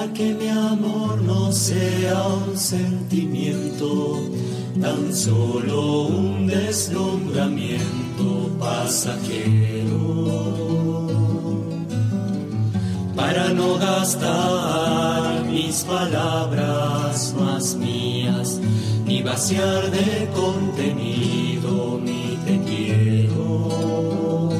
que mi amor no sea un sentimiento, tan solo un deslumbramiento pasajero. Para no gastar mis palabras más mías, ni vaciar de contenido mi te quiero.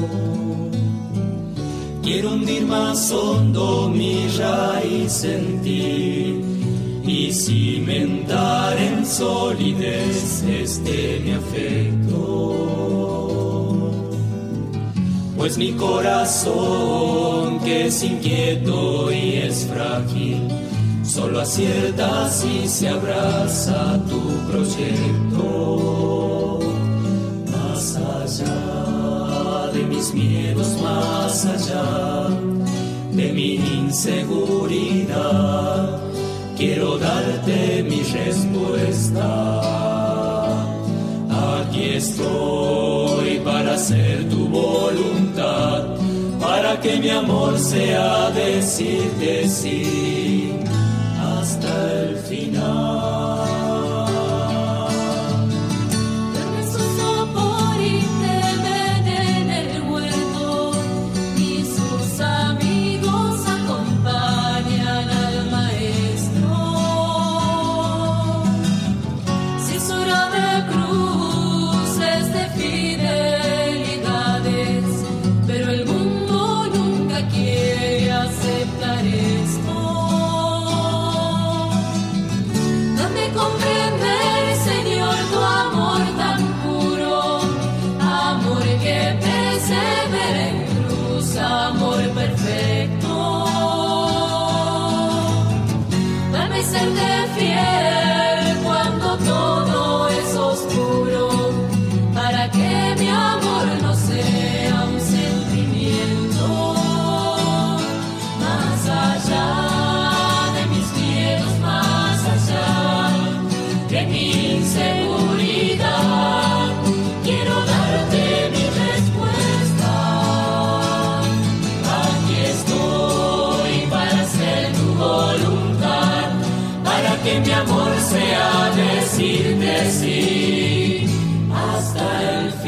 Quiero hundir más hondo mi raíz en ti y cimentar en solidez mi afecto. Pues mi corazón, que es inquieto y es frágil, solo acierta si se abraza a tu proyecto. Más allá de mis miedos, más allá de mi inseguridad, quiero darte mi respuesta. Aquí estoy para hacer tu voluntad, para que mi amor sea decirte sí hasta el final. Mi amor sea decirte sí hasta el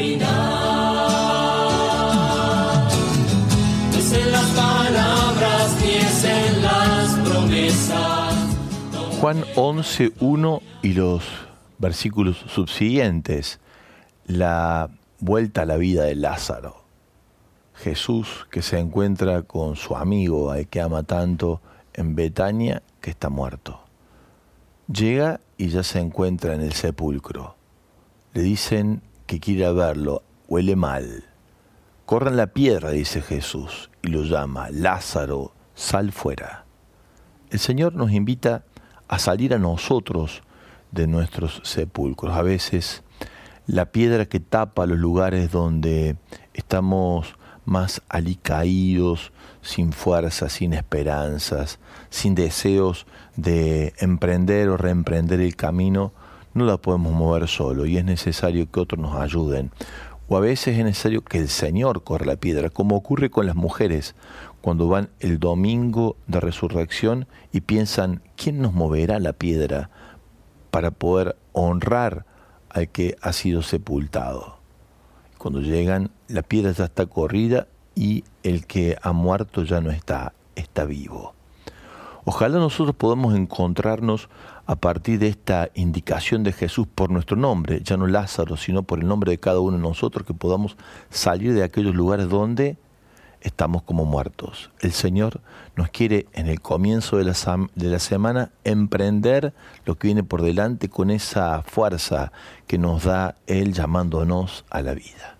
final. No es en las palabras ni es en las promesas. Juan 11:1 y los versículos subsiguientes, la vuelta a la vida de Lázaro. Jesús, que se encuentra con su amigo, al que ama tanto, en Betania, que está muerto. Llega y ya se encuentra en el sepulcro. Le dicen que quiere verlo, huele mal. Corran la piedra, dice Jesús, y lo llama: Lázaro, sal fuera. El Señor nos invita a salir a nosotros de nuestros sepulcros. A veces la piedra que tapa los lugares donde estamos más alicaídos, sin fuerza, sin esperanzas, sin deseos de emprender o reemprender el camino, no la podemos mover solo y es necesario que otros nos ayuden. O a veces es necesario que el Señor corra la piedra, como ocurre con las mujeres cuando van el domingo de resurrección y piensan: ¿quién nos moverá la piedra para poder honrar al que ha sido sepultado? Cuando llegan, la piedra ya está corrida y el que ha muerto ya no está, está vivo. Ojalá nosotros podamos encontrarnos a partir de esta indicación de Jesús por nuestro nombre, ya no Lázaro, sino por el nombre de cada uno de nosotros, que podamos salir de aquellos lugares donde estamos como muertos. El Señor nos quiere en el comienzo de la semana emprender lo que viene por delante con esa fuerza que nos da Él llamándonos a la vida.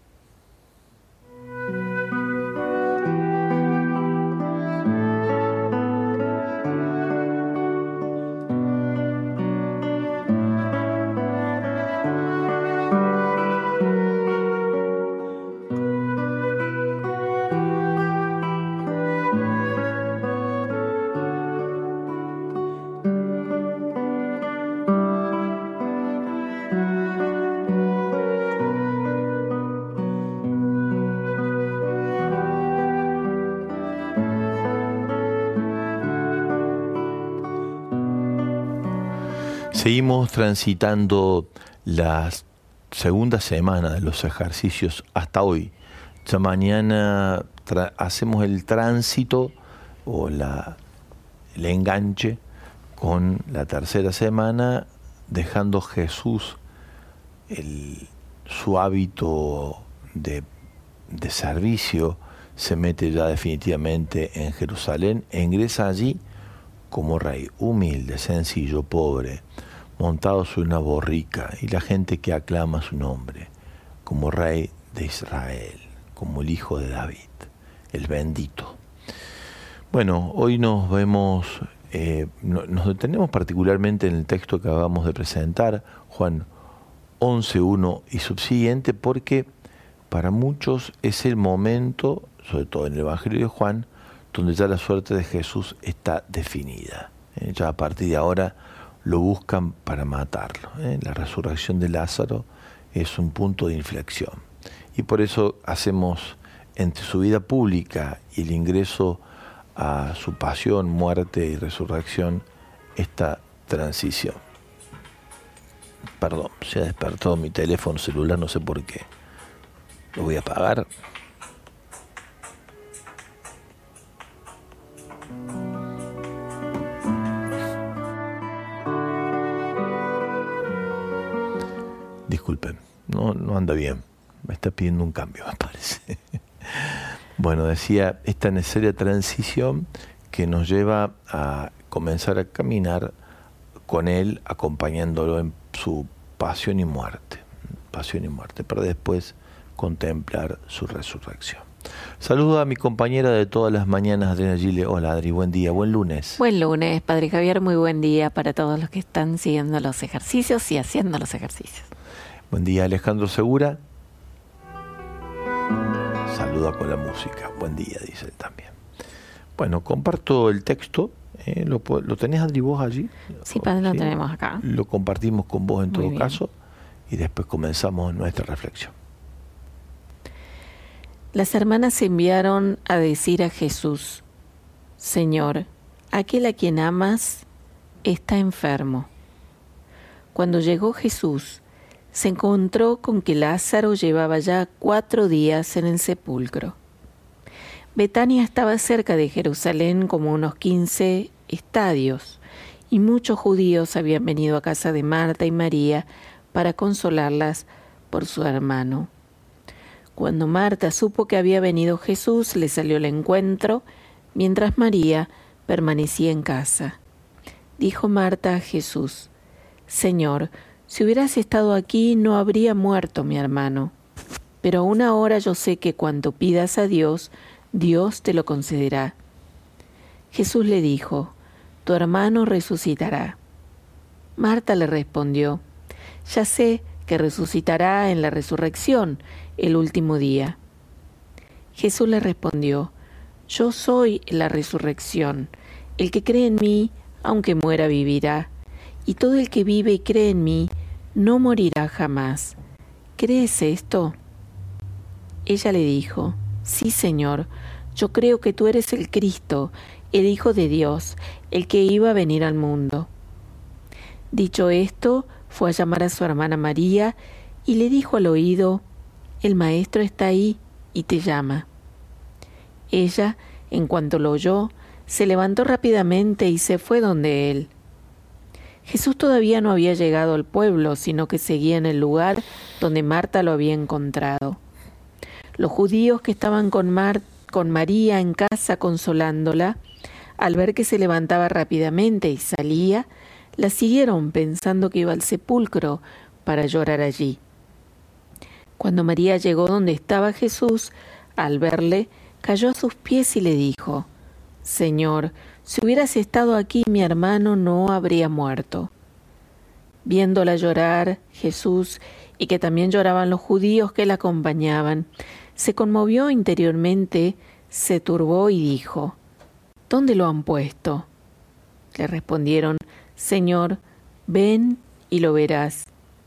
Seguimos transitando la segunda semana de los ejercicios hasta hoy. Ya mañana hacemos el tránsito o el enganche con la tercera semana, dejando Jesús su hábito de servicio, se mete ya definitivamente en Jerusalén e ingresa allí como rey, humilde, sencillo, pobre, montado sobre una borrica, y la gente que aclama su nombre, como rey de Israel, como el hijo de David, el bendito. Bueno, hoy nos detenemos particularmente en el texto que acabamos de presentar, Juan 11:1 y subsiguiente, porque para muchos es el momento, sobre todo en el Evangelio de Juan, donde ya la suerte de Jesús está definida. Ya a partir de ahora lo buscan para matarlo. La resurrección de Lázaro es un punto de inflexión. Y por eso hacemos entre su vida pública y el ingreso a su pasión, muerte y resurrección esta transición. Perdón, se ha despertado mi teléfono celular, no sé por qué. Lo voy a apagar. Disculpen, no anda bien. Me está pidiendo un cambio, me parece. Bueno, decía, esta necesaria transición que nos lleva a comenzar a caminar con Él, acompañándolo en su pasión y muerte, para después contemplar su resurrección. Saludo a mi compañera de todas las mañanas, Adriana Gile. Hola, Adri, buen día, buen lunes. Buen lunes, Padre Javier, muy buen día para todos los que están siguiendo los ejercicios y haciendo los ejercicios. Buen día, Alejandro Segura. Saluda con la música. Buen día, dice él también. Bueno, comparto el texto. ¿Lo tenés, Adri, vos allí? Sí, Padre, lo tenemos acá. Lo compartimos con vos en Muy todo bien. caso y después comenzamos nuestra reflexión. Las hermanas enviaron a decir a Jesús: Señor, aquel a quien amas está enfermo. Cuando llegó Jesús, se encontró con que Lázaro llevaba ya 4 días en el sepulcro. Betania estaba cerca de Jerusalén como unos 15 estadios, y muchos judíos habían venido a casa de Marta y María para consolarlas por su hermano. Cuando Marta supo que había venido Jesús, le salió al encuentro, mientras María permanecía en casa. Dijo Marta a Jesús: Señor, si hubieras estado aquí, no habría muerto mi hermano. Pero aún ahora yo sé que cuanto pidas a Dios, Dios te lo concederá. Jesús le dijo: Tu hermano resucitará. Marta le respondió: Ya sé que resucitará en la resurrección el último día. Jesús le respondió: Yo soy la resurrección. El que cree en mí, aunque muera, vivirá. Y todo el que vive y cree en mí, no morirá jamás. ¿Crees esto? Ella le dijo: Sí, Señor, yo creo que tú eres el Cristo, el Hijo de Dios, el que iba a venir al mundo. Dicho esto, fue a llamar a su hermana María y le dijo al oído: El Maestro está ahí y te llama. Ella, en cuanto lo oyó, se levantó rápidamente y se fue donde él. Jesús todavía no había llegado al pueblo, sino que seguía en el lugar donde Marta lo había encontrado. Los judíos que estaban con María en casa consolándola, al ver que se levantaba rápidamente y salía, la siguieron pensando que iba al sepulcro para llorar allí. Cuando María llegó donde estaba Jesús, al verle, cayó a sus pies y le dijo: Señor, si hubieras estado aquí, mi hermano no habría muerto. Viéndola llorar, Jesús, y que también lloraban los judíos que la acompañaban, se conmovió interiormente, se turbó y dijo: ¿Dónde lo han puesto? Le respondieron: Señor, ven y lo verás.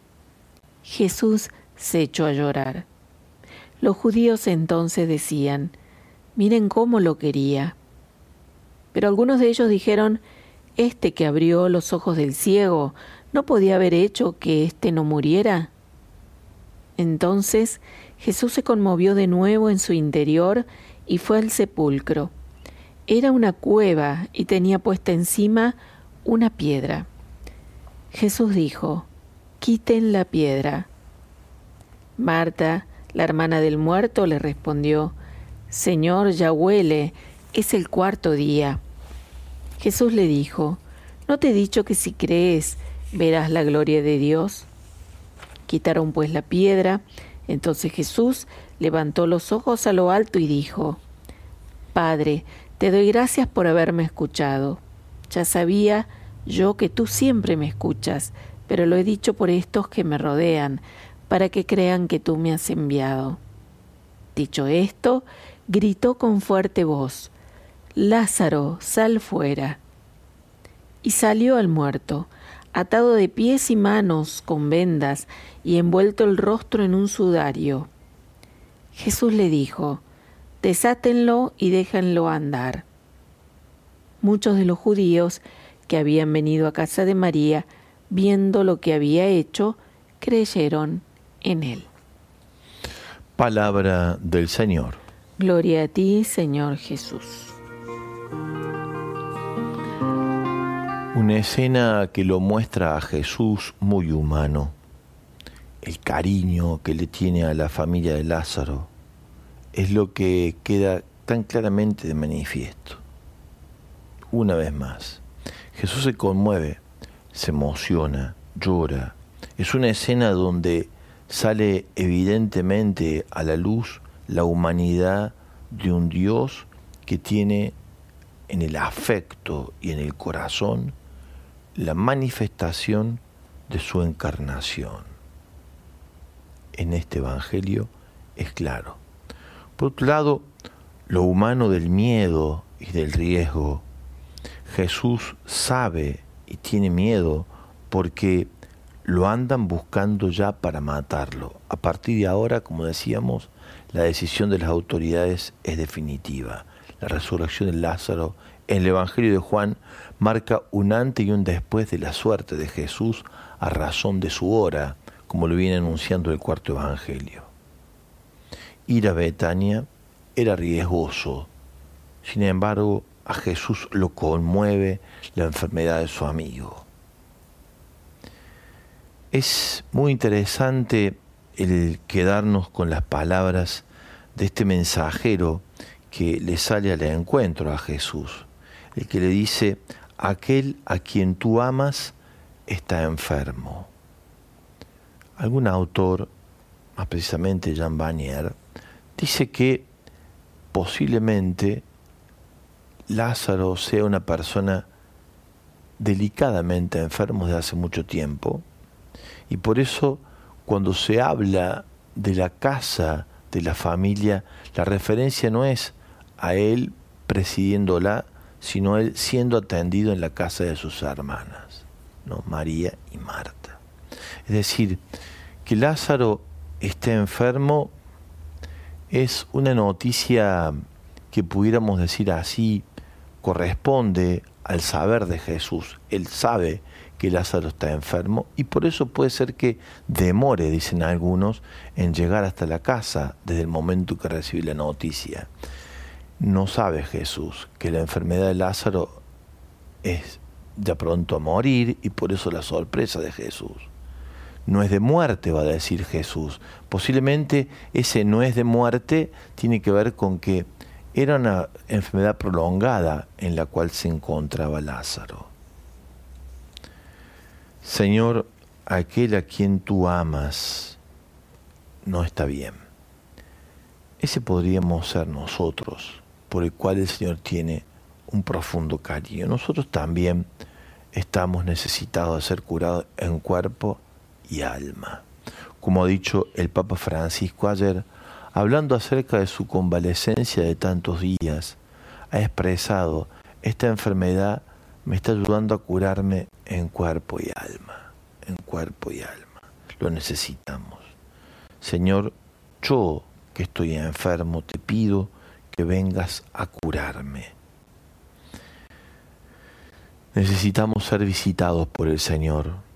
Jesús se echó a llorar. Los judíos entonces decían: Miren cómo lo quería. Pero algunos de ellos dijeron: Este que abrió los ojos del ciego, ¿no podía haber hecho que éste no muriera? Entonces Jesús se conmovió de nuevo en su interior y fue al sepulcro. Era una cueva y tenía puesta encima una piedra. Jesús dijo: «Quiten la piedra». Marta, la hermana del muerto, le respondió: «Señor, ya huele, es el cuarto día». Jesús le dijo: «¿No te he dicho que si crees verás la gloria de Dios?». Quitaron pues la piedra. Entonces Jesús levantó los ojos a lo alto y dijo: «Padre, te doy gracias por haberme escuchado. Ya sabía yo que tú siempre me escuchas, pero lo he dicho por estos que me rodean, para que crean que tú me has enviado». Dicho esto, gritó con fuerte voz: «Lázaro, sal fuera». Y salió el muerto, atado de pies y manos con vendas y envuelto el rostro en un sudario. Jesús le dijo: «Desátenlo y déjenlo andar». Muchos de los judíos que habían venido a casa de María, viendo lo que había hecho, creyeron en él. Palabra del Señor. Gloria a ti, Señor Jesús. Una escena que lo muestra a Jesús muy humano. El cariño que le tiene a la familia de Lázaro es lo que queda tan claramente de manifiesto. Una vez más, Jesús se conmueve, se emociona, llora. Es una escena donde sale evidentemente a la luz la humanidad de un Dios que tiene en el afecto y en el corazón la manifestación de su encarnación. En este Evangelio es claro. Por otro lado, lo humano del miedo y del riesgo. Jesús sabe y tiene miedo porque lo andan buscando ya para matarlo. A partir de ahora, como decíamos, la decisión de las autoridades es definitiva. La resurrección de Lázaro en el Evangelio de Juan marca un antes y un después de la suerte de Jesús a razón de su hora, como lo viene anunciando el cuarto Evangelio. Ir a Betania era riesgoso. Sin embargo, a Jesús lo conmueve la enfermedad de su amigo. Es muy interesante el quedarnos con las palabras de este mensajero que le sale al encuentro a Jesús, el que le dice: aquel a quien tú amas está enfermo. Algún autor, más precisamente Jean Vanier, dice que posiblemente Lázaro sea una persona delicadamente enfermo desde hace mucho tiempo, y por eso cuando se habla de la casa de la familia, la referencia no es a él presidiéndola, sino a él siendo atendido en la casa de sus hermanas, ¿no? María y Marta. Es decir, que Lázaro esté enfermo es una noticia que pudiéramos decir así, corresponde al saber de Jesús. Él sabe que Lázaro está enfermo y por eso puede ser que demore, dicen algunos, en llegar hasta la casa desde el momento que recibe la noticia. No sabe Jesús que la enfermedad de Lázaro es ya pronto a morir y por eso la sorpresa de Jesús. No es de muerte, va a decir Jesús. Posiblemente ese no es de muerte tiene que ver con que era una enfermedad prolongada en la cual se encontraba Lázaro. Señor, aquel a quien tú amas no está bien. Ese podríamos ser nosotros, por el cual el Señor tiene un profundo cariño. Nosotros también estamos necesitados de ser curados en cuerpo y alma. Como ha dicho el Papa Francisco ayer, hablando acerca de su convalecencia de tantos días, ha expresado: esta enfermedad me está ayudando a curarme en cuerpo y alma, en cuerpo y alma. Lo necesitamos. Señor, yo que estoy enfermo, te pido que vengas a curarme. Necesitamos ser visitados por el Señor.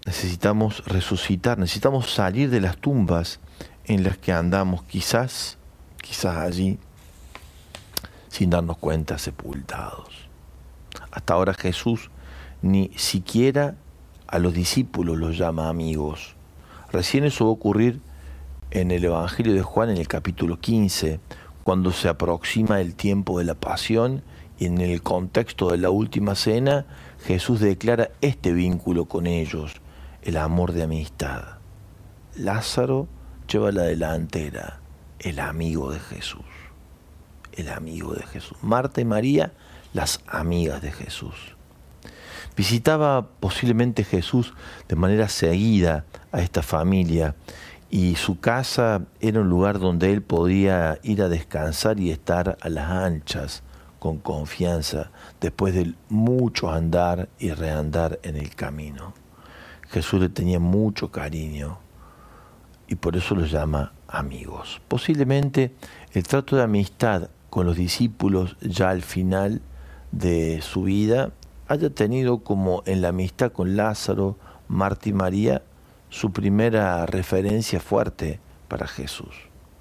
necesitamos resucitar, necesitamos salir de las tumbas en las que andamos, quizás allí, sin darnos cuenta, sepultados. Hasta ahora Jesús ni siquiera a los discípulos los llama amigos. Recién eso va a ocurrir en el Evangelio de Juan, en el capítulo 15, cuando se aproxima el tiempo de la pasión y en el contexto de la última cena, Jesús declara este vínculo con ellos, el amor de amistad. Lázaro lleva la delantera, el amigo de Jesús. El amigo de Jesús. Marta y María, las amigas de Jesús. Visitaba posiblemente Jesús de manera seguida a esta familia y su casa era un lugar donde él podía ir a descansar y estar a las anchas con confianza después de mucho andar y reandar en el camino. Jesús le tenía mucho cariño y por eso los llama amigos. Posiblemente el trato de amistad con los discípulos ya al final de su vida haya tenido como en la amistad con Lázaro, Marta y María su primera referencia fuerte para Jesús.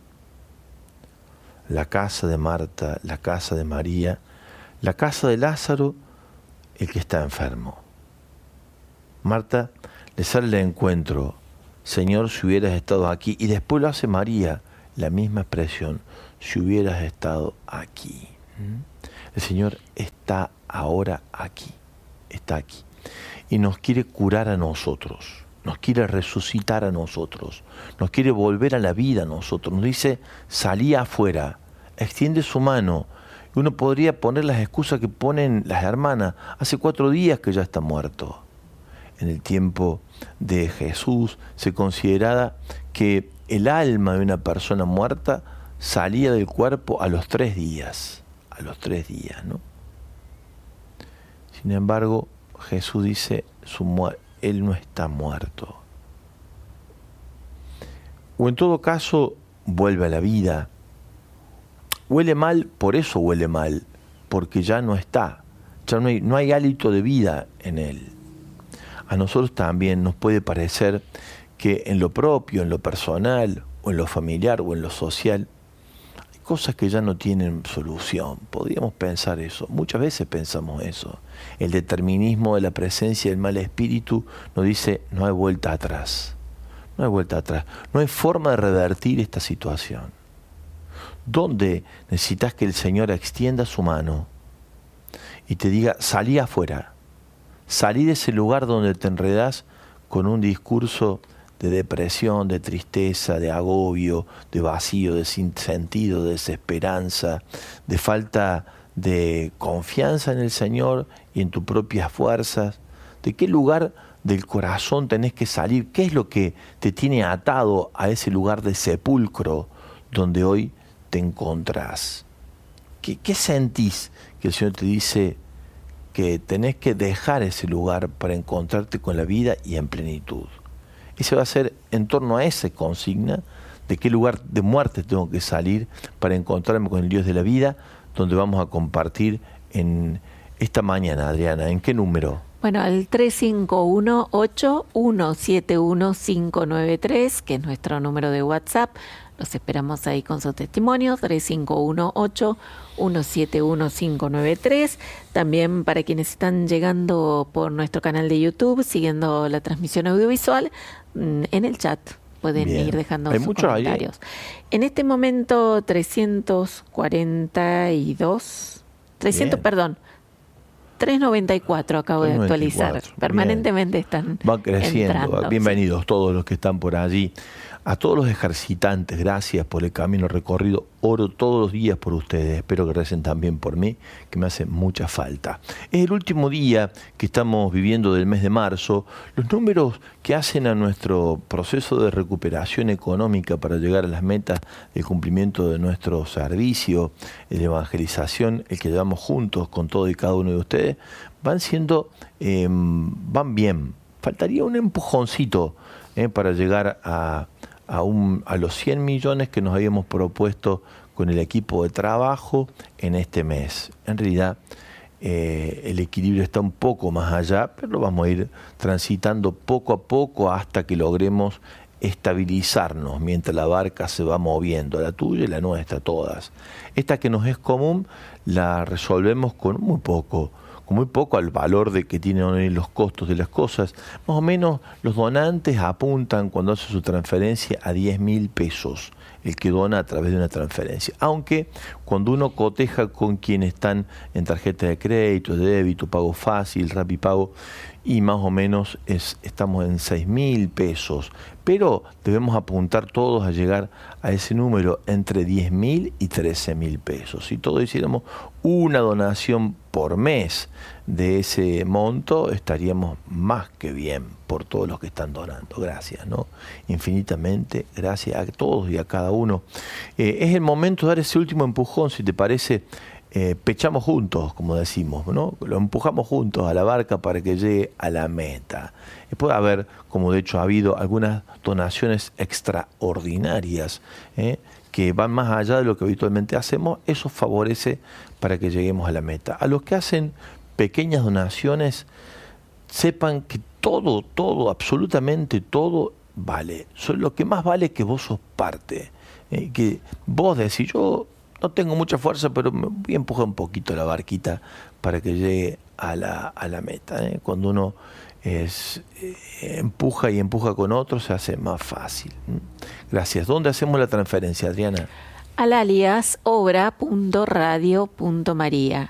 La casa de Marta, la casa de María, la casa de Lázaro, el que está enfermo. Marta le sale al encuentro, Señor, si hubieras estado aquí, y después lo hace María, la misma expresión, si hubieras estado aquí. El Señor está ahora aquí, está aquí, y nos quiere curar a nosotros. Nos quiere resucitar a nosotros, nos quiere volver a la vida a nosotros. Nos dice, salí afuera, extiende su mano. Y uno podría poner las excusas que ponen las hermanas. Hace 4 días que ya está muerto. En el tiempo de Jesús se consideraba que el alma de una persona muerta salía del cuerpo a los 3 días. A los 3 días, ¿no? Sin embargo, Jesús dice, Él no está muerto. O en todo caso, vuelve a la vida. Huele mal, por eso huele mal, porque ya no está, ya no hay hálito de vida en él. A nosotros también nos puede parecer que en lo propio, en lo personal, o en lo familiar, o en lo social, hay cosas que ya no tienen solución. Podríamos pensar eso, muchas veces pensamos eso. El determinismo de la presencia del mal espíritu nos dice, no hay vuelta atrás. No hay vuelta atrás. No hay forma de revertir esta situación. ¿Dónde necesitas que el Señor extienda su mano y te diga, salí afuera? Salí de ese lugar donde te enredás con un discurso de depresión, de tristeza, de agobio, de vacío, de sinsentido, de desesperanza, de falta de confianza en el Señor y en tus propias fuerzas. ¿De qué lugar del corazón tenés que salir? ¿Qué es lo que te tiene atado a ese lugar de sepulcro donde hoy te encontrás? ¿Qué sentís que el Señor te dice que tenés que dejar ese lugar para encontrarte con la vida y en plenitud? Ese va a ser en torno a esa consigna de qué lugar de muerte tengo que salir para encontrarme con el Dios de la vida, donde vamos a compartir en esta mañana, Adriana. ¿En qué número? Bueno, al 351-8171-593, que es nuestro número de WhatsApp. Los esperamos ahí con sus testimonios, 351-8171-593. También para quienes están llegando por nuestro canal de YouTube, siguiendo la transmisión audiovisual, en el chat pueden ir dejando sus comentarios. En este momento 394 acabo de actualizar. Permanentemente están van creciendo. Entrando, bienvenidos todos los que están por allí. A todos los ejercitantes, gracias por el camino recorrido. Oro todos los días por ustedes. Espero que recen también por mí, que me hace mucha falta. Es el último día que estamos viviendo del mes de marzo. Los números que hacen a nuestro proceso de recuperación económica para llegar a las metas del cumplimiento de nuestro servicio, de evangelización, el que llevamos juntos con todo y cada uno de ustedes, van bien. Faltaría un empujoncito para llegar a los 100 millones que nos habíamos propuesto con el equipo de trabajo en este mes. En realidad, el equilibrio está un poco más allá, pero lo vamos a ir transitando poco a poco hasta que logremos estabilizarnos mientras la barca se va moviendo, la tuya y la nuestra, todas. Esta que nos es común la resolvemos con muy poco al valor de que tienen hoy los costos de las cosas. Más o menos los donantes apuntan cuando hace su transferencia a 10.000 pesos, el que dona a través de una transferencia. Aunque cuando uno coteja con quienes están en tarjeta de crédito, de débito, pago fácil, Rapipago, y más o menos estamos en 6.000 pesos. Pero debemos apuntar todos a llegar a ese número entre 10.000 y 13.000 pesos. Si todos hiciéramos una donación por mes de ese monto, estaríamos más que bien por todos los que están donando. Gracias, ¿no? Infinitamente gracias a todos y a cada uno. Es el momento de dar ese último empujón, si te parece. Pechamos juntos, como decimos, ¿no? Lo empujamos juntos a la barca para que llegue a la meta. Puede haber, como de hecho ha habido, algunas donaciones extraordinarias que van más allá de lo que habitualmente hacemos. Eso favorece para que lleguemos a la meta. A los que hacen pequeñas donaciones, sepan que todo, absolutamente todo vale. Lo que más vale es que vos sos parte. Que vos decís, yo no tengo mucha fuerza, pero me voy a empujar un poquito la barquita para que llegue a la meta. Cuando uno empuja y empuja con otros, se hace más fácil. Gracias. ¿Dónde hacemos la transferencia, Adriana? Al alias obra.radio.maría.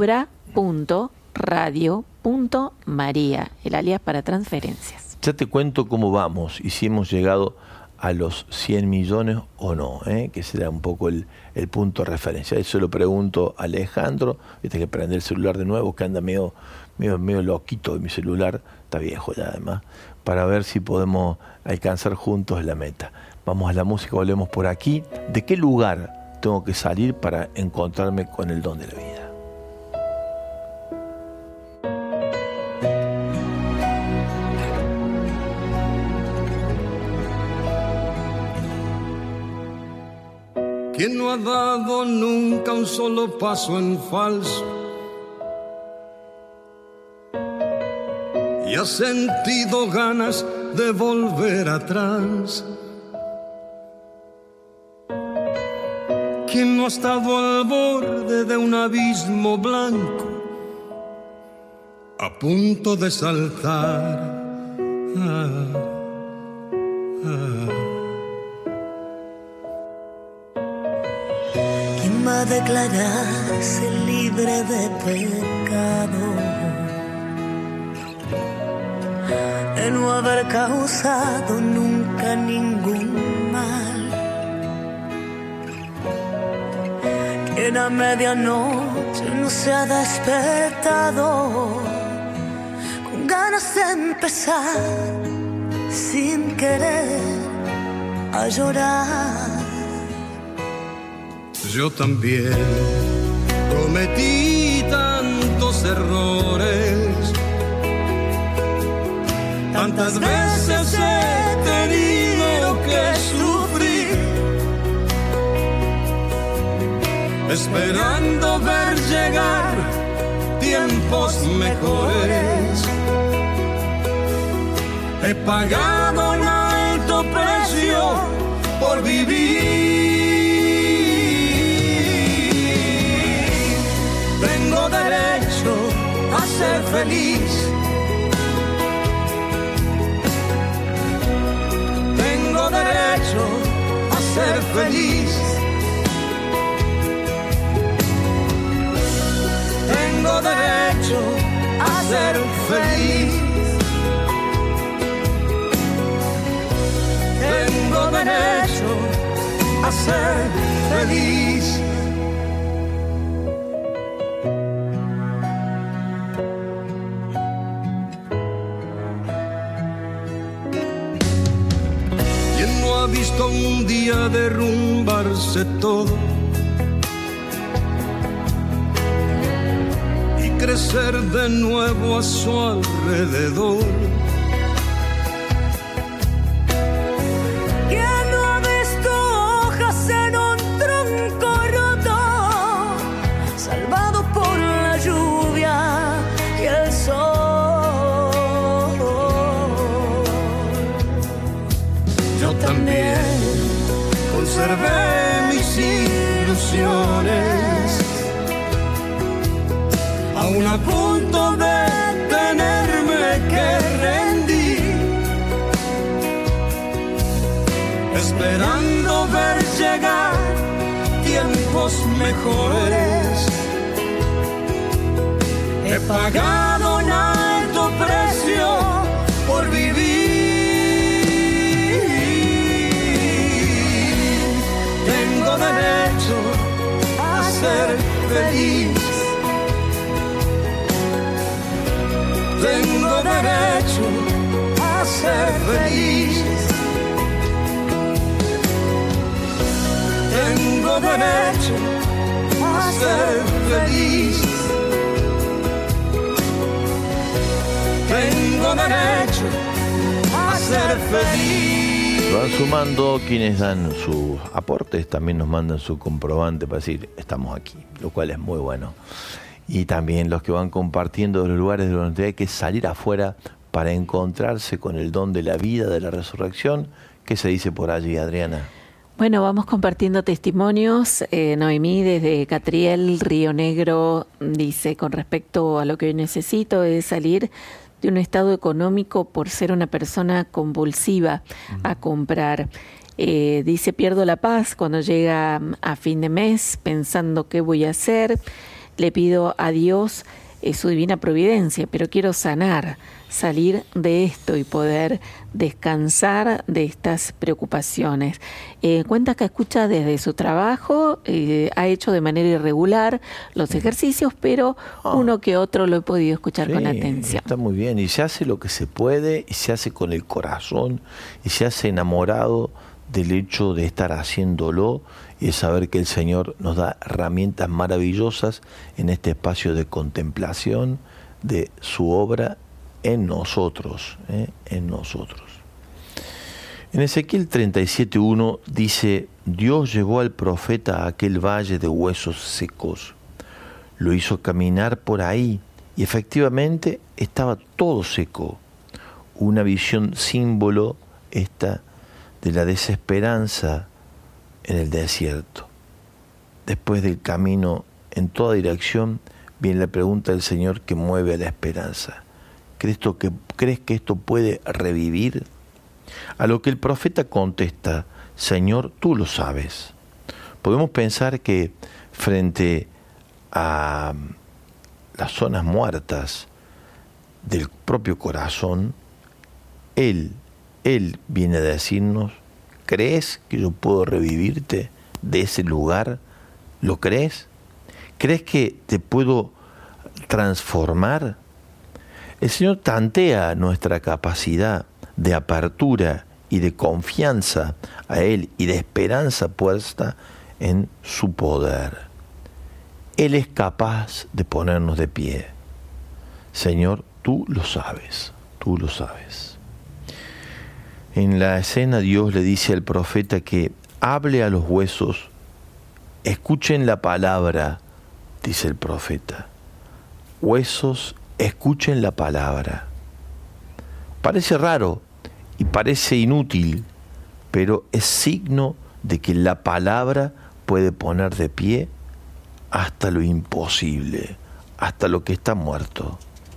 Obra.radio.maría. El alias para transferencias. Ya te cuento cómo vamos y si hemos llegado a los 100 millones o no, que será un poco el punto de referencia. Eso lo pregunto a Alejandro, viste que prende el celular de nuevo, que anda medio loquito, mi celular está viejo ya además, para ver si podemos alcanzar juntos la meta. Vamos a la música, volvemos por aquí. ¿De qué lugar tengo que salir para encontrarme con el don de la vida? ¿Quién no ha dado nunca un solo paso en falso y ha sentido ganas de volver atrás? ¿Quién no ha estado al borde de un abismo blanco a punto de saltar? A declararse libre de pecado, de no haber causado nunca ningún mal, quien a medianoche no se ha despertado con ganas de empezar sin querer a llorar. Yo también cometí tantos errores, tantas veces he tenido que sufrir, esperando ver llegar tiempos mejores. He pagado un alto precio por vivir. Tengo derecho a ser feliz. Tengo derecho a ser feliz. Tengo derecho a ser feliz. Tengo derecho a ser feliz. Ha visto un día derrumbarse todo y crecer de nuevo a su alrededor. ¿Quién no ha visto hojas en un tronco roto, salvado por la lluvia? conservé mis ilusiones, aún a punto de tenerme que rendir, esperando ver llegar tiempos mejores. He pagado un alto precio por vivir. Tengo derecho a ser feliz. Tengo derecho a ser feliz. Tengo derecho a ser feliz. Tengo derecho a ser feliz. Van sumando quienes dan sus aportes, también nos mandan su comprobante para decir estamos aquí, lo cual es muy bueno. Y también los que van compartiendo los lugares de donde hay que salir afuera para encontrarse con el don de la vida, de la resurrección. ¿Qué se dice por allí, Adriana? Bueno, vamos compartiendo testimonios. Noemí desde Catriel, Río Negro, dice: con respecto a lo que hoy necesito es salir de un estado económico por ser una persona compulsiva a comprar. Dice: pierdo la paz cuando llega a fin de mes pensando qué voy a hacer. Le pido a Dios su divina providencia, pero quiero salir de esto y poder descansar de estas preocupaciones. Cuenta que escucha desde su trabajo, ha hecho de manera irregular los ejercicios, pero uno que otro lo he podido escuchar con atención. Está muy bien, y se hace lo que se puede, y se hace con el corazón, y se hace enamorado del hecho de estar haciéndolo y de saber que el Señor nos da herramientas maravillosas en este espacio de contemplación de su obra en nosotros, en nosotros. En Ezequiel 37:1 dice: Dios llevó al profeta a aquel valle de huesos secos, lo hizo caminar por ahí y efectivamente estaba todo seco. Una visión símbolo esta de la desesperanza en el desierto. Después del camino en toda dirección, viene la pregunta del Señor que mueve a la esperanza. ¿Crees que esto puede revivir? A lo que el profeta contesta: Señor, tú lo sabes. Podemos pensar que frente a las zonas muertas del propio corazón, Él viene a decirnos: ¿crees que yo puedo revivirte de ese lugar? ¿Lo crees? ¿Crees que te puedo transformar? El Señor tantea nuestra capacidad de apertura y de confianza a Él y de esperanza puesta en su poder. Él es capaz de ponernos de pie. Señor, tú lo sabes, tú lo sabes. En la escena Dios le dice al profeta que hable a los huesos, escuchen la palabra, dice el profeta. Huesos, escuchen la palabra. Parece raro y parece inútil, pero es signo de que la palabra puede poner de pie hasta lo imposible, hasta lo que está muerto.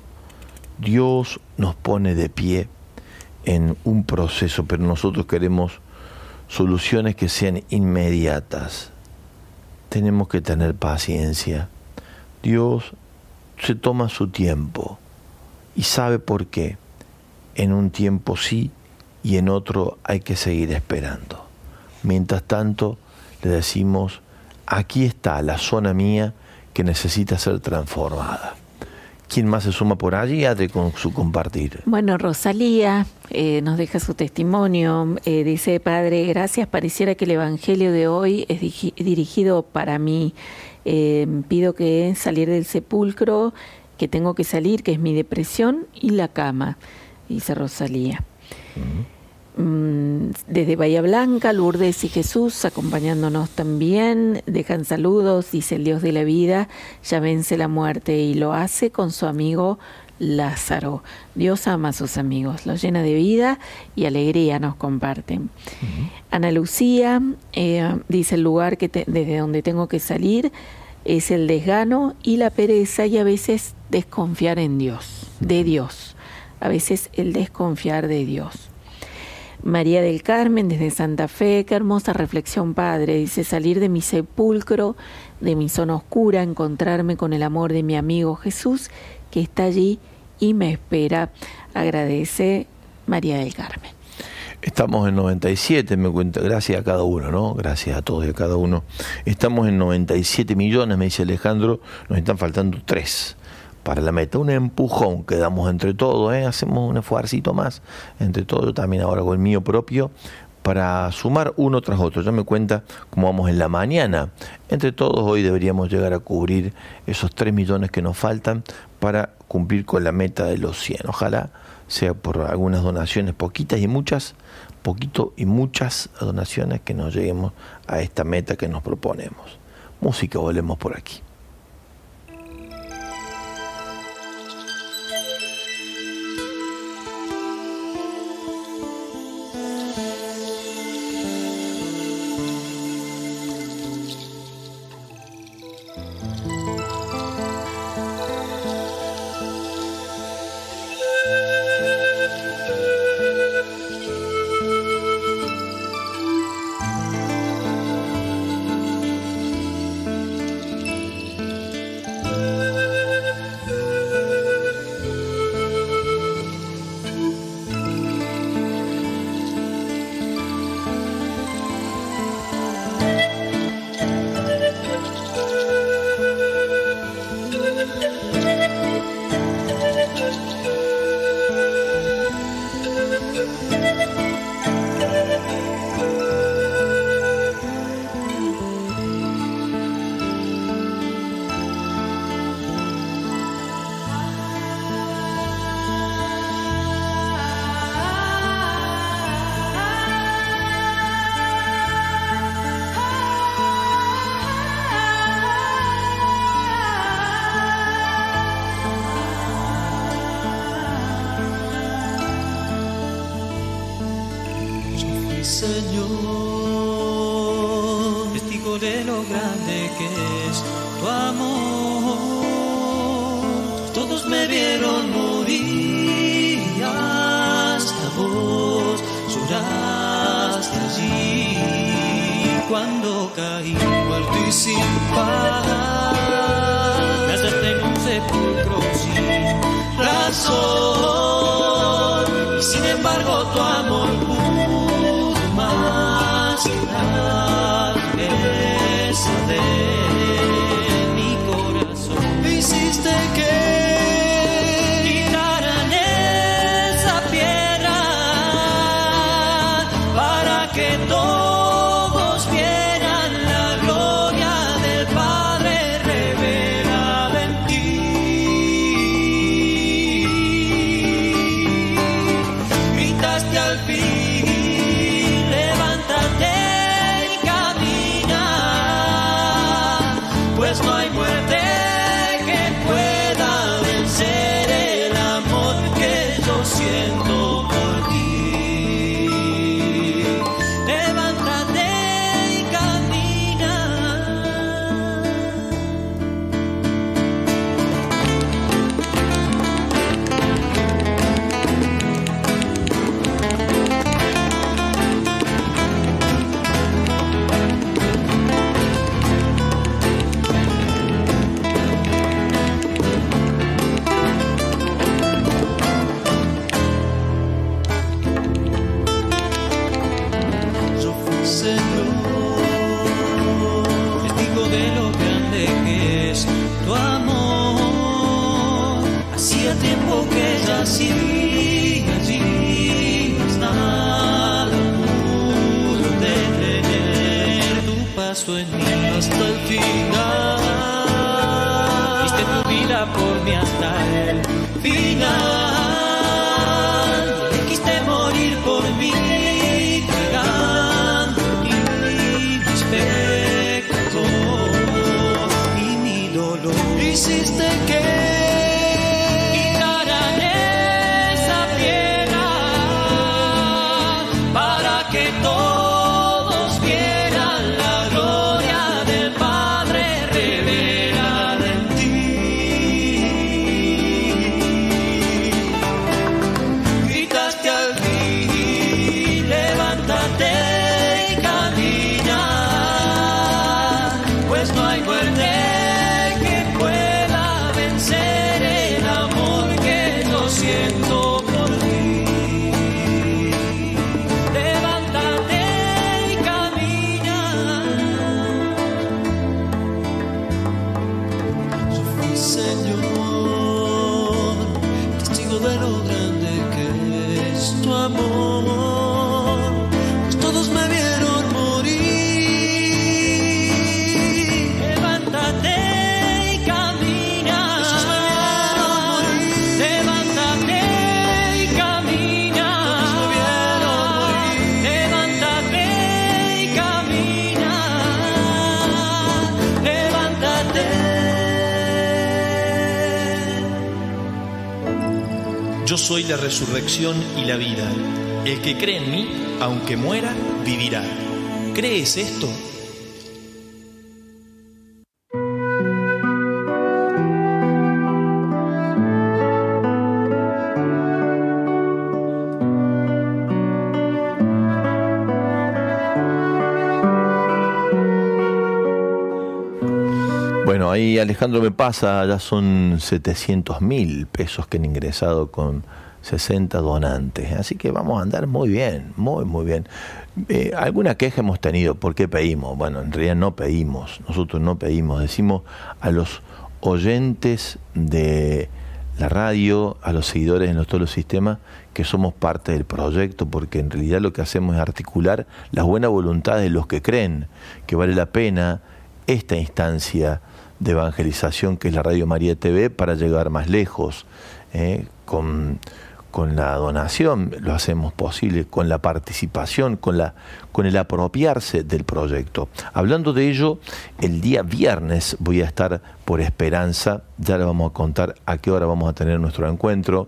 Dios nos pone de pie en un proceso, pero nosotros queremos soluciones que sean inmediatas. Tenemos que tener paciencia. Dios se toma su tiempo y sabe por qué. En un tiempo sí y en otro hay que seguir esperando. Mientras tanto, le decimos: aquí está la zona mía que necesita ser transformada. ¿Quién más se suma por allí, Adri, con su compartir? Bueno, Rosalía nos deja su testimonio. Dice: Padre, gracias. Pareciera que el Evangelio de hoy es dirigido para mí. Pido que salir del sepulcro, que tengo que salir, que es mi depresión y la cama, dice Rosalía. Desde Bahía Blanca, Lourdes y Jesús acompañándonos también, dejan saludos. Dice: el Dios de la vida ya vence la muerte y lo hace con su amigo Lázaro. Dios ama a sus amigos, los llena de vida y alegría, nos comparten. Ana Lucía dice: el lugar desde donde tengo que salir es el desgano y la pereza, y a veces desconfiar en Dios, de Dios. A veces el desconfiar de Dios. María del Carmen desde Santa Fe: qué hermosa reflexión, Padre. Dice: salir de mi sepulcro, de mi zona oscura, encontrarme con el amor de mi amigo Jesús, que está allí y me espera. Agradece María del Carmen. Estamos en 97, me cuenta, gracias a cada uno, ¿no? Gracias a todos y a cada uno. Estamos en 97 millones, me dice Alejandro, nos están faltando 3 para la meta. Un empujón que damos entre todos, hacemos un esfuercito más entre todos, yo también ahora con el mío propio, para sumar uno tras otro. Ya me cuenta cómo vamos en la mañana. Entre todos hoy deberíamos llegar a cubrir esos 3 millones que nos faltan para cumplir con la meta de los 100. Ojalá sea por algunas donaciones, poquito y muchas donaciones, que nos lleguemos a esta meta que nos proponemos. Música, volvemos por aquí. Señor, testigo de lo grande que es tu amor. Todos me vieron morir, hasta vos lloraste allí. Cuando caí muerto y sin paz, me hallaste en un sepulcro sin razón. Y sin embargo tu amor más la belleza de mi corazón. Hiciste que quitaran esa piedra para que todos vieran la gloria del Padre revelada en ti. Gritaste al fin: no hay muerte que pueda vencer el amor que yo siento por ti. Levántate y camina. Tiempo que yací allí, mas nada pudo detener tu paso en mí hasta el final. Diste tu vida por mí hasta el final. Quisiste morir por mí, cargando mis pecados y mi dolor. Hiciste que Yo soy la resurrección y la vida. El que cree en mí, aunque muera, vivirá. ¿Crees esto? Bueno, ahí Alejandro me pasa, ya son 700.000 pesos que han ingresado con 60 donantes, así que vamos a andar muy bien, muy bien. Alguna queja hemos tenido, ¿por qué pedimos? Bueno, en realidad no pedimos, nosotros no pedimos, decimos a los oyentes de la radio, a los seguidores en todos los sistemas, que somos parte del proyecto, porque en realidad lo que hacemos es articular las buenas voluntades de los que creen que vale la pena esta instancia de evangelización que es la Radio María TV para llegar más lejos. Con la donación lo hacemos posible, con la participación, con el apropiarse del proyecto. Hablando de ello, el día viernes voy a estar por Esperanza, ya le vamos a contar a qué hora vamos a tener nuestro encuentro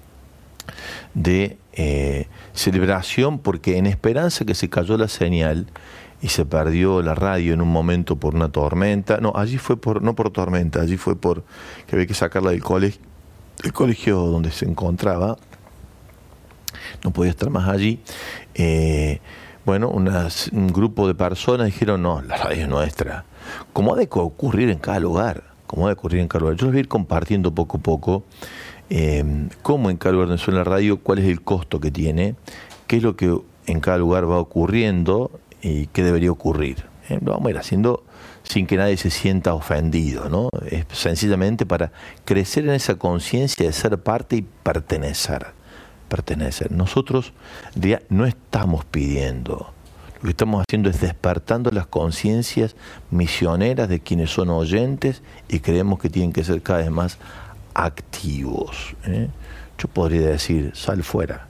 de celebración, porque en Esperanza, que se cayó la señal y se perdió la radio en un momento por una tormenta. No, allí fue no por tormenta, allí fue por que había que sacarla del colegio donde se encontraba. No podía estar más allí. Bueno, un grupo de personas dijeron, no, la radio es nuestra. Como ha de ocurrir en cada lugar, Yo les voy a ir compartiendo poco a poco cómo en cada lugar donde suena la radio, cuál es el costo que tiene, qué es lo que en cada lugar va ocurriendo y qué debería ocurrir. Lo vamos a ir haciendo sin que nadie se sienta ofendido, ¿no? Es sencillamente para crecer en esa conciencia de ser parte y pertenecer. Nosotros ya no estamos pidiendo, lo que estamos haciendo es despertando las conciencias misioneras de quienes son oyentes y creemos que tienen que ser cada vez más activos. Yo podría decir, sal fuera.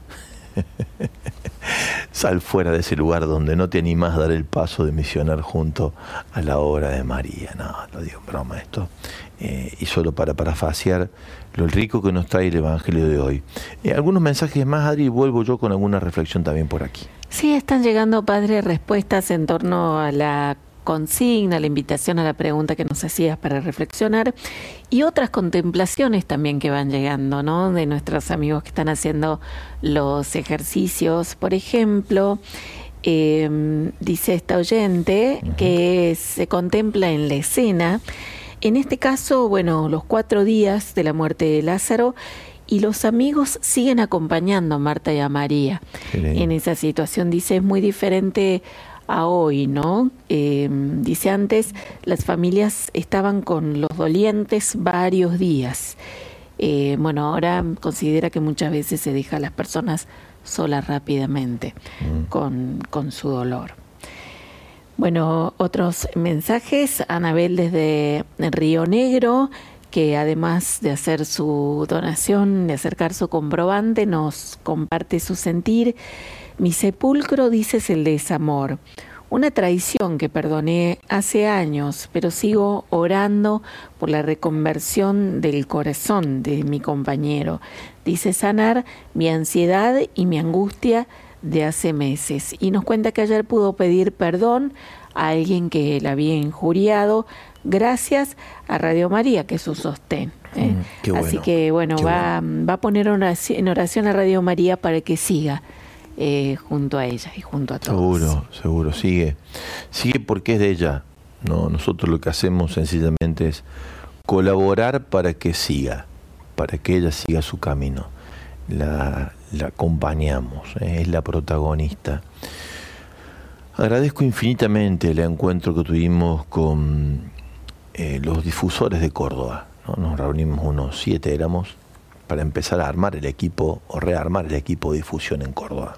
Sal fuera de ese lugar donde no te animás a dar el paso de misionar junto a la obra de María. No, lo digo en broma esto. Y solo para parafasear lo rico que nos trae el Evangelio de hoy. Algunos mensajes más, Adri, y vuelvo yo con alguna reflexión también por aquí. Sí, están llegando, Padre, respuestas en torno a la consigna, la invitación a la pregunta que nos hacías para reflexionar y otras contemplaciones también que van llegando, ¿no? De nuestros amigos que están haciendo los ejercicios. Por ejemplo, dice esta oyente que se contempla en la escena, en este caso, bueno, los 4 días de la muerte de Lázaro, y los amigos siguen acompañando a Marta y a María en esa situación. Dice, es muy diferente a hoy, ¿no? Dice, antes las familias estaban con los dolientes varios días. Bueno, ahora considera que muchas veces se deja a las personas solas rápidamente con su dolor. Bueno, otros mensajes. Anabel desde Río Negro, que además de hacer su donación, de acercar su comprobante, nos comparte su sentir. Mi sepulcro, dice, es el desamor. Una traición que perdoné hace años, pero sigo orando por la reconversión del corazón de mi compañero. Dice, sanar mi ansiedad y mi angustia de hace meses. Y nos cuenta que ayer pudo pedir perdón a alguien que la había injuriado, gracias a Radio María, que es su sostén. Qué bueno, así que bueno, va a poner en oración a Radio María para que siga junto a ella y junto a todos. Seguro, sigue porque es de ella. No, nosotros lo que hacemos sencillamente es colaborar para que siga, para que ella siga su camino. La acompañamos, es la protagonista. Agradezco infinitamente el encuentro que tuvimos con los difusores de Córdoba, ¿no? Nos reunimos unos 7 éramos para empezar a armar el equipo o rearmar el equipo de difusión en Córdoba.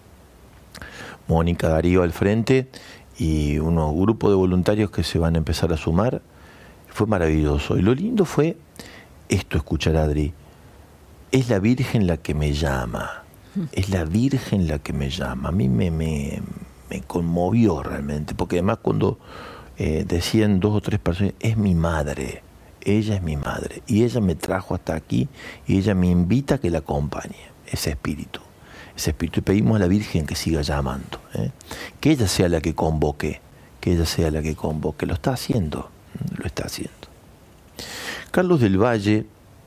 Mónica Darío al frente y unos grupos de voluntarios que se van a empezar a sumar. Fue maravilloso. Y lo lindo fue esto, escuchar a Adri. Es la Virgen la que me llama. Es la Virgen la que me llama. A mí me conmovió realmente, porque además cuando decían 2 o 3 personas, es mi madre, ella es mi madre y ella me trajo hasta aquí y ella me invita a que la acompañe, ese espíritu. Y pedimos a la Virgen que siga llamando, que ella sea la que convoque, lo está haciendo. Carlos del Valle,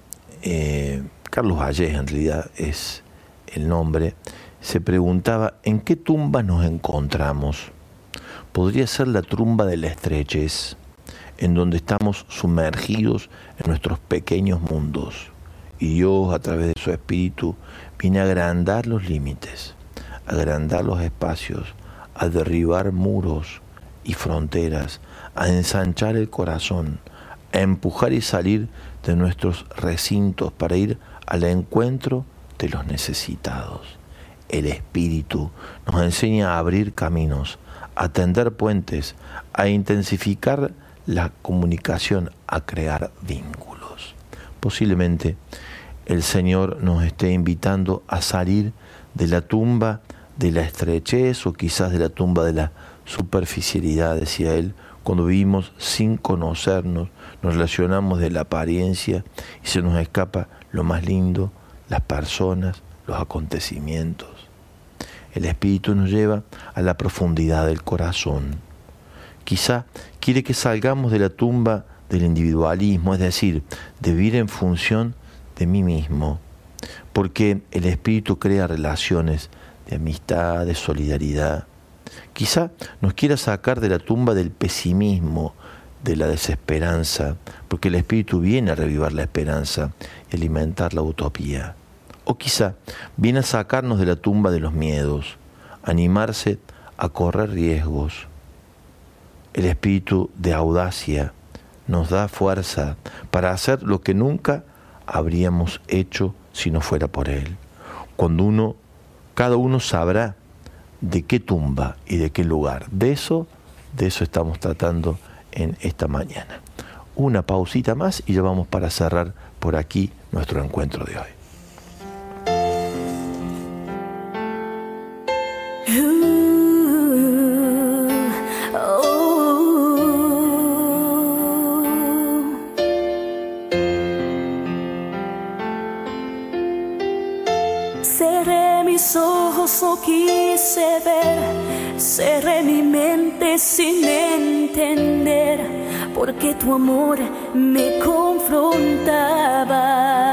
Carlos Vallés en realidad es el nombre, se preguntaba ¿en qué tumba nos encontramos? Podría ser la tumba de la estrechez, en donde estamos sumergidos en nuestros pequeños mundos. Y Dios, a través de su Espíritu, viene a agrandar los límites, a agrandar los espacios, a derribar muros y fronteras, a ensanchar el corazón, a empujar y salir de nuestros recintos para ir al encuentro de los necesitados. El Espíritu nos enseña a abrir caminos, a tender puentes, a intensificar la comunicación, a crear vínculos. Posiblemente el Señor nos esté invitando a salir de la tumba de la estrechez o quizás de la tumba de la superficialidad, decía él, cuando vivimos sin conocernos, nos relacionamos de la apariencia y se nos escapa lo más lindo, las personas, los acontecimientos. El Espíritu nos lleva a la profundidad del corazón. Quizá quiere que salgamos de la tumba del individualismo, es decir, de vivir en función de mí mismo, porque el Espíritu crea relaciones de amistad, de solidaridad. Quizá nos quiera sacar de la tumba del pesimismo, de la desesperanza, porque el Espíritu viene a revivar la esperanza y alimentar la utopía. O quizá viene a sacarnos de la tumba de los miedos, animarse a correr riesgos. El espíritu de audacia nos da fuerza para hacer lo que nunca habríamos hecho si no fuera por él. Cuando cada uno sabrá de qué tumba y de qué lugar. De eso estamos tratando en esta mañana. Una pausita más y ya vamos para cerrar por aquí nuestro encuentro de hoy. Cerré mis ojos, no quise ver, cerré mi mente sin entender, porque tu amor me confrontaba.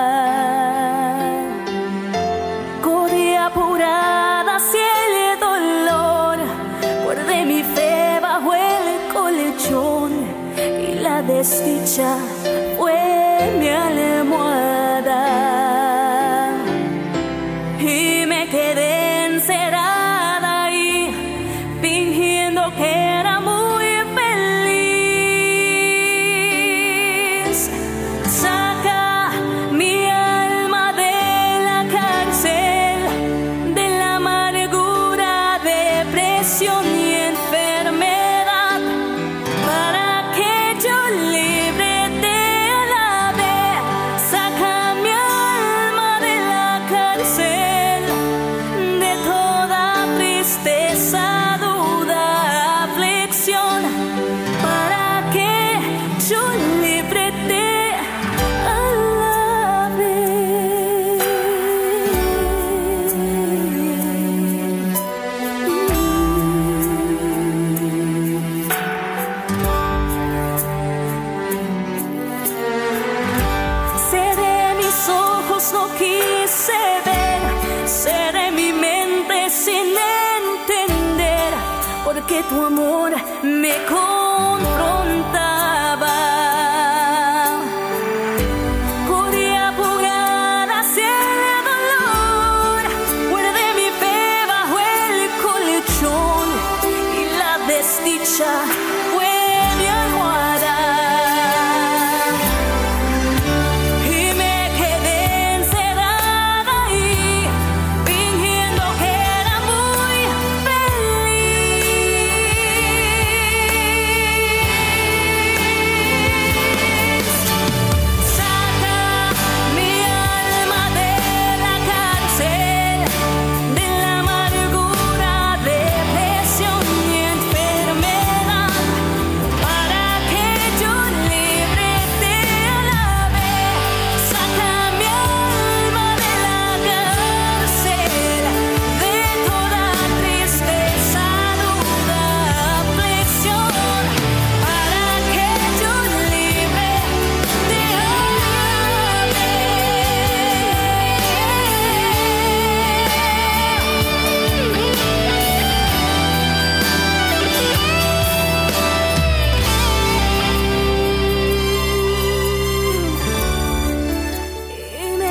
Corrí apurada hacia el dolor, guardé mi fe bajo el colchón y la desdicha fue mi almohada. Y me quedé encerrada ahí, fingiendo que era muy feliz. Saca mi alma de la cárcel, de la amargura, depresión y enfermedad, para que yo libre te alabe. Saca mi alma de la cárcel, tristeza, duda, aflicción, para que yo libre te alabe. Cerré mis ojos, no quise ver, cerré mi mente sin entender, porque tu amor me confrontaba. Corrí apurada hacia el dolor, guardé mi fe bajo el colchón y la desdicha fue mi almohada. Y me quedé encerrada ahí, fingiendo que era muy feliz. Saca mi alma de la cárcel, de la amargura, depresión y enfermedad,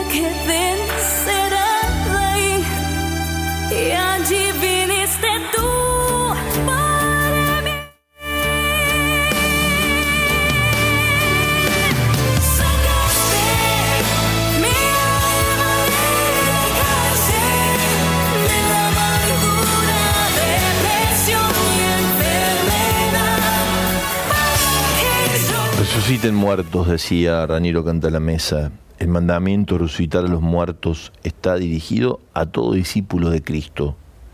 quedé encerrada ahí, y allí viniste tú para mí. Sacaste mi alma de la cárcel, de la amargura, depresión y enfermedad, para que yo Resuciten muertos, decía Raniero Cantalamessa. El mandamiento de resucitar a los muertos está dirigido a todo discípulo de Cristo.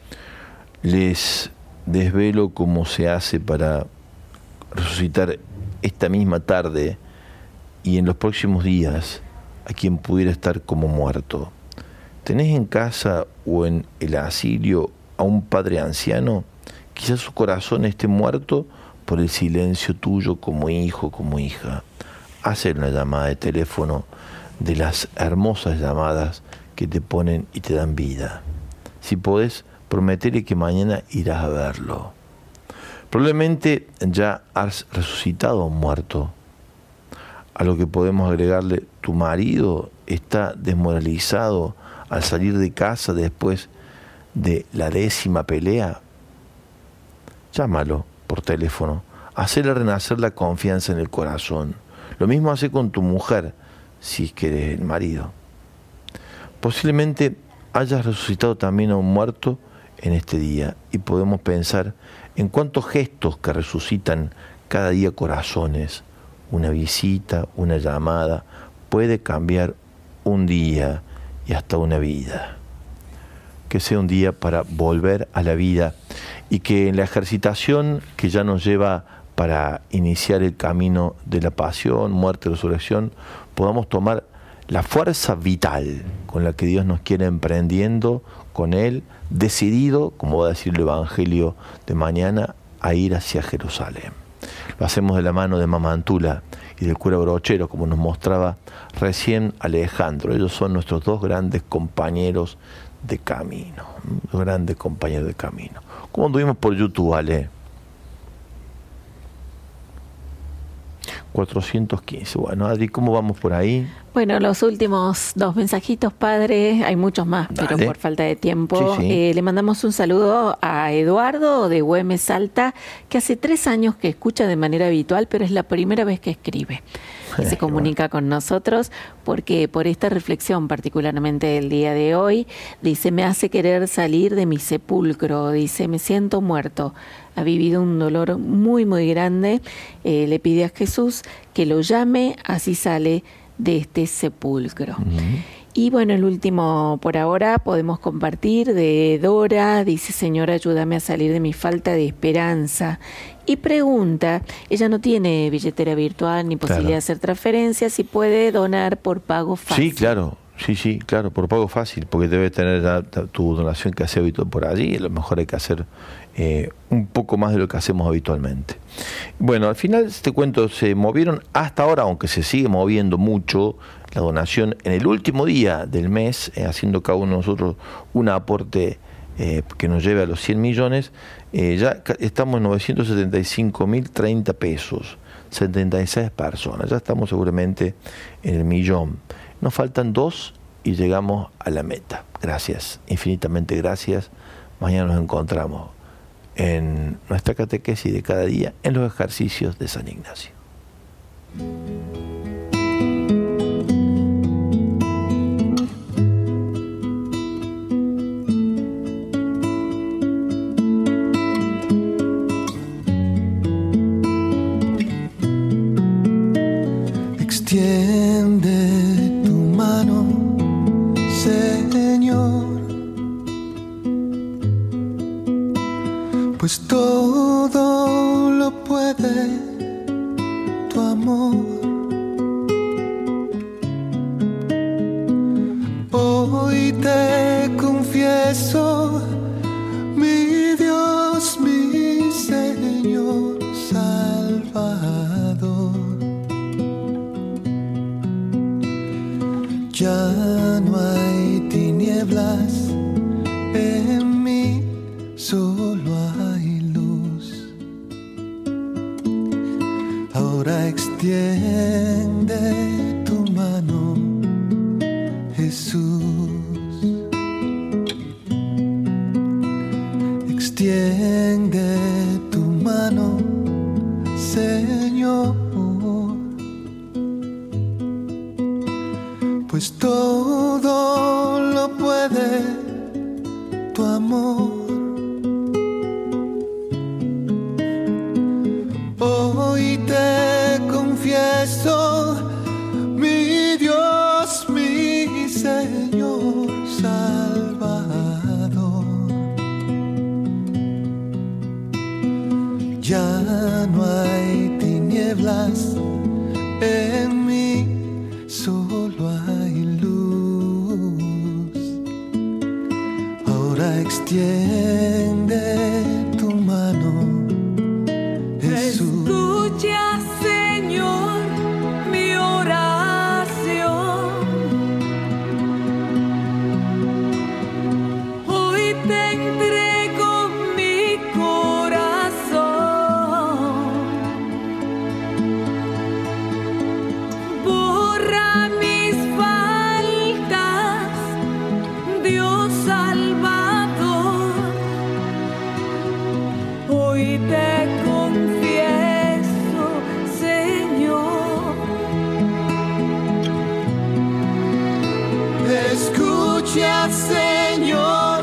Les desvelo cómo se hace para resucitar esta misma tarde y en los próximos días a quien pudiera estar como muerto. ¿Tenés en casa o en el asilio a un padre anciano? Quizás su corazón esté muerto por el silencio tuyo como hijo, como hija. Hacer una llamada de teléfono, de las hermosas llamadas que te ponen y te dan vida. Si podés, prometele que mañana irás a verlo. Probablemente ya has resucitado a un muerto. A lo que podemos agregarle, tu marido está desmoralizado al salir de casa después de la 10ª pelea. Llámalo por teléfono, hacele renacer la confianza en el corazón. Lo mismo hace con tu mujer, si es que eres el marido. Posiblemente hayas resucitado también a un muerto en este día y podemos pensar en cuántos gestos que resucitan cada día corazones. Una visita, una llamada, puede cambiar un día y hasta una vida. Que sea un día para volver a la vida y que en la ejercitación que ya nos lleva para iniciar el camino de la pasión, muerte y resurrección, podamos tomar la fuerza vital con la que Dios nos quiere emprendiendo con Él, decidido, como va a decir el Evangelio de mañana, a ir hacia Jerusalén. Lo hacemos de la mano de Mama Antula y del cura Brochero, como nos mostraba recién Alejandro. Ellos son nuestros dos grandes compañeros de camino, los grandes compañeros de camino. ¿Cómo anduvimos por YouTube, Ale? 415. Bueno, Adri, ¿cómo vamos por ahí? Bueno, los últimos 2 mensajitos, padre, hay muchos más, Dale. pero por falta de tiempo. Sí. Le mandamos un saludo a Eduardo de Güemes, Salta, que hace 3 años que escucha de manera habitual, pero es la primera vez que escribe. Y se comunica con nosotros porque por esta reflexión, particularmente el día de hoy, dice, me hace querer salir de mi sepulcro, dice, me siento muerto. Ha vivido un dolor muy, muy grande. Le pide a Jesús que lo llame, así sale de este sepulcro. Y bueno, el último por ahora podemos compartir de Dora, dice, Señor, ayúdame a salir de mi falta de esperanza. Y pregunta, ella no tiene billetera virtual ni posibilidad de hacer transferencias, si puede donar por pago fácil. Sí, claro. Sí, claro, por pago fácil, porque debes tener ya tu donación que hace habitual por allí, y a lo mejor hay que hacer un poco más de lo que hacemos habitualmente. Bueno, al final te cuento, se movieron hasta ahora, aunque se sigue moviendo mucho la donación en el último día del mes, haciendo cada uno de nosotros un aporte que nos lleve a los 100 millones, ya estamos en 975.030 pesos, 76 personas, ya estamos seguramente en el millón. Nos faltan 2 y llegamos a la meta. Gracias, infinitamente gracias. Mañana nos encontramos en nuestra catequesis de cada día, en los ejercicios de San Ignacio. Extiende tu mano, Señor, pues todo lo puede tu amor. Hoy te confieso, mi Dios, mi Señor Salvador. Ya no hay tinieblas en mí, solo hay luz. Ahora extiende tu mano, Jesús, extiende tu mano, Señor, pues todo lo puede tu amor. Hoy te confieso, mi Dios, mi Señor Salvador, ya no hay tinieblas en mí, solo hay luz. Ahora extiende tu mano, Jesús. Escucha, Señor, mi oración. Hoy te entrego mi corazón. Borra mis faltas, Dios Salvador. Hoy te confieso, Señor. Escucha, Señor.